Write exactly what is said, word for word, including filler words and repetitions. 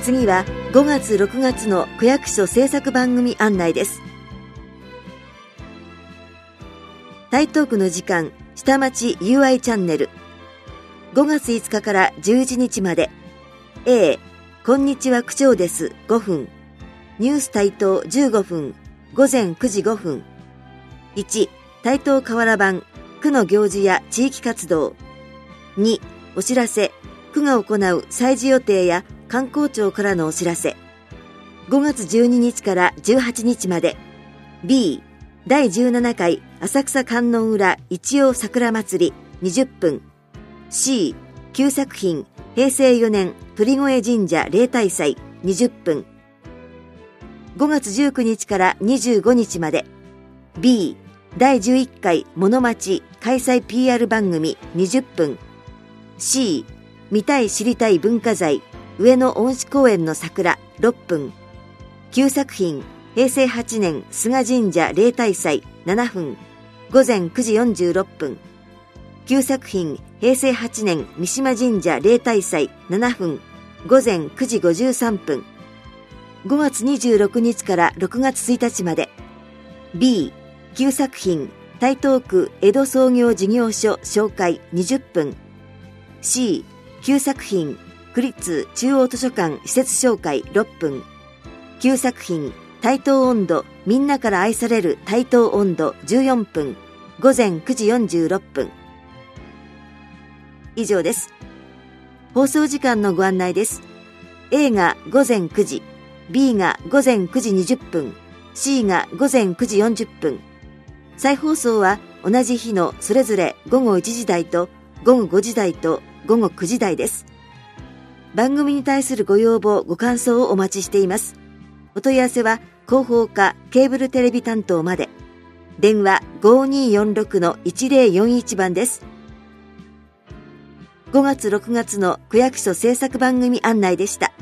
次はごがつろくがつの区役所制作番組案内です。台東区の時間、下町 ユーアイ チャンネル。ごがついつかからじゅういちにちまで。A、こんにちは区長ですごふん。ニュース台東じゅうごふん、ごぜんくじごふん。いち、台東河原版、区の行事や地域活動。に、お知らせ、区が行う祭事予定や観光庁からのお知らせ。ごがつじゅうににちからじゅうはちにちまで。B、だいじゅうななかい浅草観音裏一葉桜祭りにじゅっぷん。C、旧作品へいせいよねん鳥越神社例大祭にじゅっぷん。ごがつじゅうくにちからにじゅうごにちまで。B、だいじゅういっかいモノマチ開催 ピーアール 番組にじゅっぷん。C、見たい知りたい文化財上野恩賜公園の桜ろっぷん。旧作品へいせいはちねん菅神社例大祭ななふん。ごぜんくじよんじゅうろっぷん。旧作品へいせいはちねん三島神社例大祭ななふん。ごぜんくじごじゅうさんぷん。ごがつにじゅうろくにちからろくがつついたちまで。B、旧作品台東区江戸創業事業所紹介にじゅっぷん。C、旧作品区立中央図書館施設紹介ろっぷん。旧作品台東音頭みんなから愛される台東音頭じゅうよんぷん。ごぜんくじよんじゅうろっぷん。以上です。放送時間のご案内です。A がごぜんくじ、B がごぜんくじにじゅっぷん、C がごぜんくじよんじゅっぷん。再放送は同じ日のそれぞれごごいちじ台とごごごじ台とごごくじ台です。番組に対するご要望ご感想をお待ちしています。お問い合わせは広報課ケーブルテレビ担当まで。電話 ごにーよんろくのいちぜろよんいち 番です。ごがつろくがつの区役所制作番組案内でした。